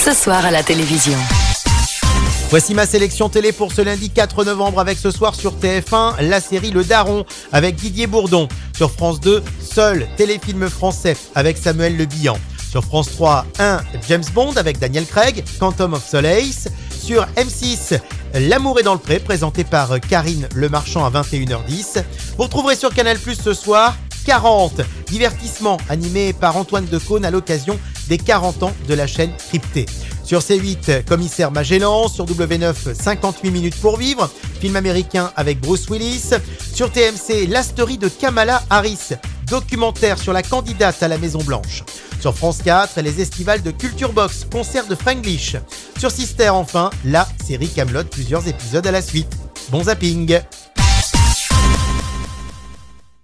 ce soir à la télévision. Voici ma sélection télé pour ce lundi 4 novembre avec ce soir sur TF1, la série Le Daron avec Didier Bourdon. Sur France 2, Seul, téléfilm français avec Samuel Le Bihan. Sur France 3, James Bond avec Daniel Craig, Quantum of Solace. Sur M6, L'amour est dans le pré, présenté par Karine Le Marchand à 21h10. Vous retrouverez sur Canal+ ce soir 40, divertissement animé par Antoine Decaune à l'occasion des 40 ans de la chaîne Cryptée. Sur C8, Commissaire Magellan. Sur W9, 58 minutes pour vivre, film américain avec Bruce Willis. Sur TMC, La Story de Kamala Harris, documentaire sur la candidate à la Maison Blanche. Sur France 4, les estivales de Culture Box, concert de Franglish. Sur Sister enfin, la série Kaamelott, plusieurs épisodes à la suite. Bon zapping!